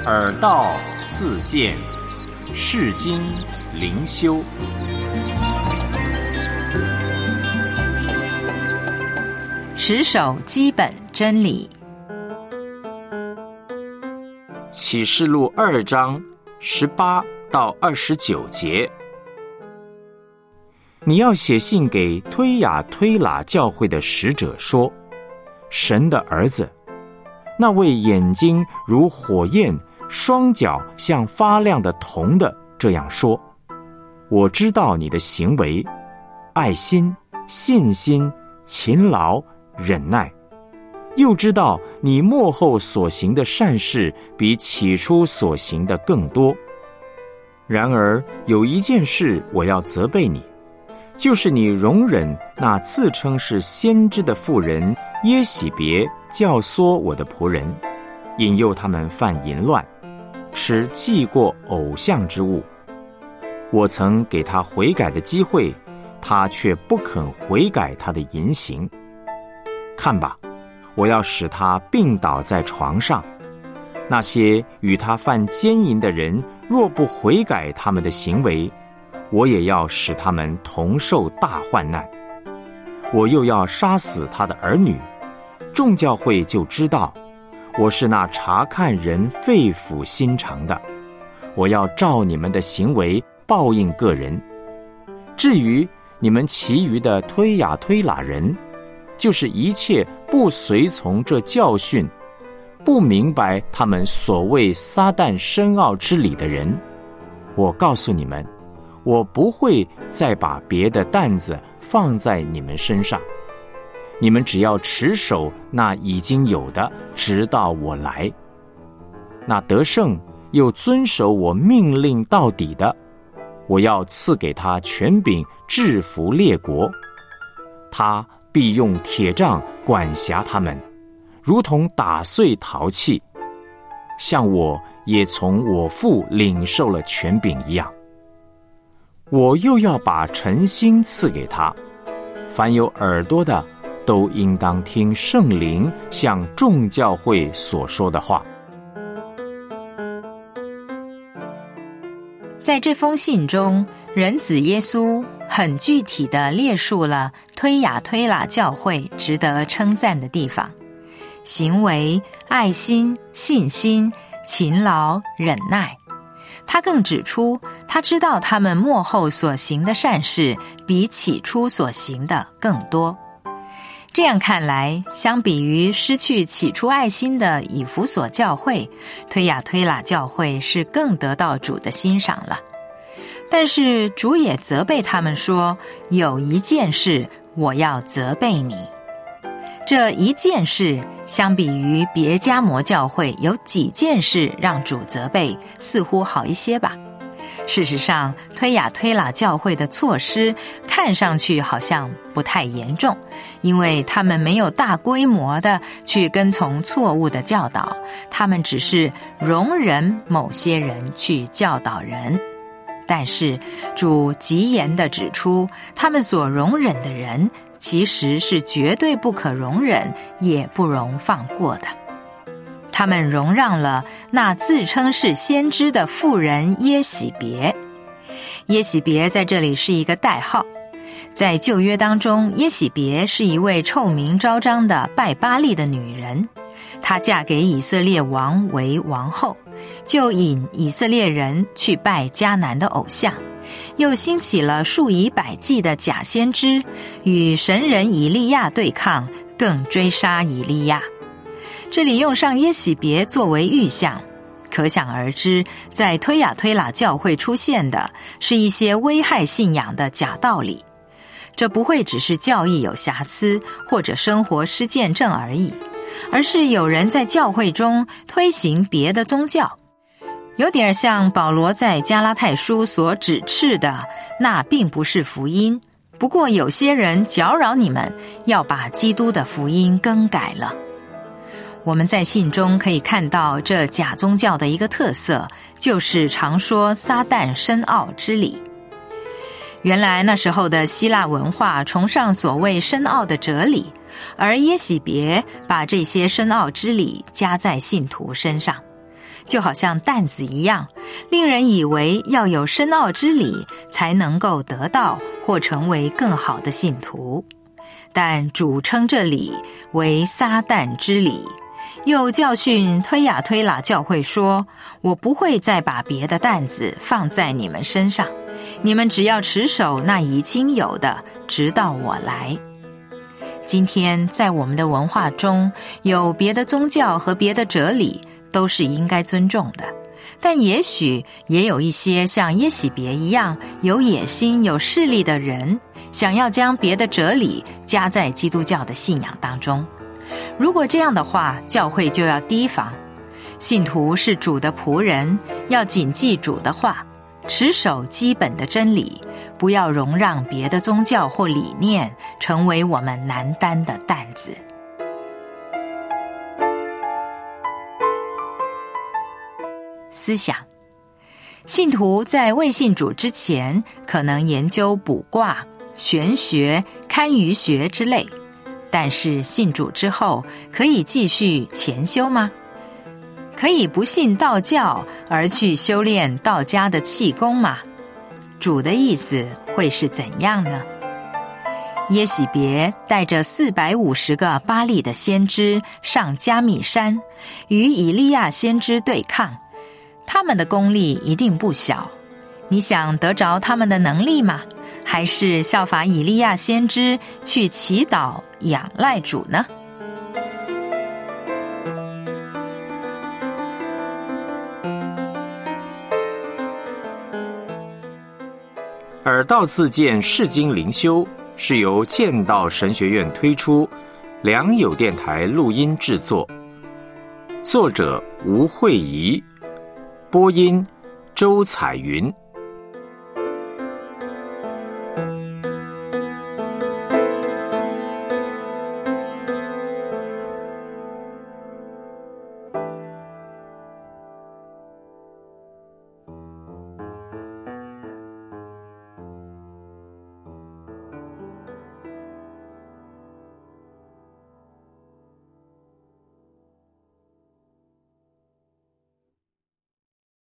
耳道自见，世经灵修。 持守基本真理。 启示录2章18到29节，你要写信给推雅推喇教会的使者说，神的儿子，那位眼睛如火焰，双脚像发亮的铜的，这样说：我知道你的行为，爱心、信心、勤劳、忍耐，又知道你末后所行的善事比起初所行的更多。然而有一件事我要责备你，就是你容忍那自称是先知的妇人耶洗别教唆我的仆人，引诱他们犯淫乱，吃祭过偶像之物。我曾给他悔改的机会，他却不肯悔改他的淫行。看吧，我要使他病倒在床上，那些与他犯奸淫的人若不悔改他们的行为，我也要使他们同受大患难。我又要杀死他的儿女，众教会就知道我是那察看人肺腑心肠的。我要照你们的行为报应个人。至于你们其余的推雅推喇人，就是一切不随从这教训，不明白他们所谓撒旦深奥之理的人，我告诉你们，我不会再把别的担子放在你们身上，你们只要持守那已经有的，直到我来。那得胜又遵守我命令到底的，我要赐给他权柄制服列国，他必用铁杖管辖他们，如同打碎陶器，像我也从我父领受了权柄一样。我又要把晨星赐给他，凡有耳朵的，都应当听圣灵向众教会所说的话。 在这封信中，人子耶稣很具体地列述了推雅推喇教会值得称赞的地方：行为、爱心、信心、勤劳、忍耐。他更指出，他知道他们末后所行的善事比起初所行的更多。这样看来，相比于失去起初爱心的以弗所教会，推雅推喇教会是更得到主的欣赏了。但是主也责备他们说，有一件事我要责备你。这一件事相比于别迦摩教会有几件事让主责备，似乎好一些吧。事实上，推雅推喇教会的错失看上去好像不太严重，因为他们没有大规模的去跟从错误的教导，他们只是容忍某些人去教导人。但是主极严地指出，他们所容忍的人其实是绝对不可容忍也不容放过的。他们容让了那自称是先知的妇人耶洗别。耶洗别在这里是一个代号，在旧约当中，耶洗别是一位臭名昭彰的拜巴力的女人，她嫁给以色列王为王后，就引以色列人去拜迦南的偶像，又兴起了数以百计的假先知，与神人以利亚对抗，更追杀以利亚。这里用上耶洗别作为预象，可想而知，在推雅推喇教会出现的是一些危害信仰的假道理。这不会只是教义有瑕疵或者生活失见证而已，而是有人在教会中推行别的宗教，有点像保罗在加拉太书所指斥的，那并不是福音，不过有些人搅扰你们，要把基督的福音更改了。我们在信中可以看到这假宗教的一个特色，就是常说撒旦深奥之理。原来那时候的希腊文化崇尚所谓深奥的哲理，而耶洗别把这些深奥之理加在信徒身上。 就好像担子一样，令人以为要有深奥之理才能够得到或成为更好的信徒。但主称这理为撒旦之理，又教训推雅推喇教会说，我不会再把别的担子放在你们身上，你们只要持守那已经有的，直到我来。今天在我们的文化中，有别的宗教和别的哲理都是应该尊重的，但也许也有一些像耶洗别一样有野心有势力的人，想要将别的哲理加在基督教的信仰当中。如果这样的话，教会就要提防。信徒是主的仆人，要谨记主的话，持守基本的真理，不要容让别的宗教或理念成为我们难担的担子。思想：信徒在未信主之前，可能研究卜卦、玄学、堪舆学之类，但是信主之后，可以继续潜修吗？可以不信道教而去修炼道家的气功吗？主的意思会是怎样呢？耶洗别带着450个巴力的先知上加密山，与以利亚先知对抗，他们的功力一定不小。你想得着他们的能力吗？还是效法以利亚先知去祈祷仰赖主呢？ 耳道自荐释经灵修是由剑道神学院推出，良友电台录音制作，作者吴慧仪，播音周彩云。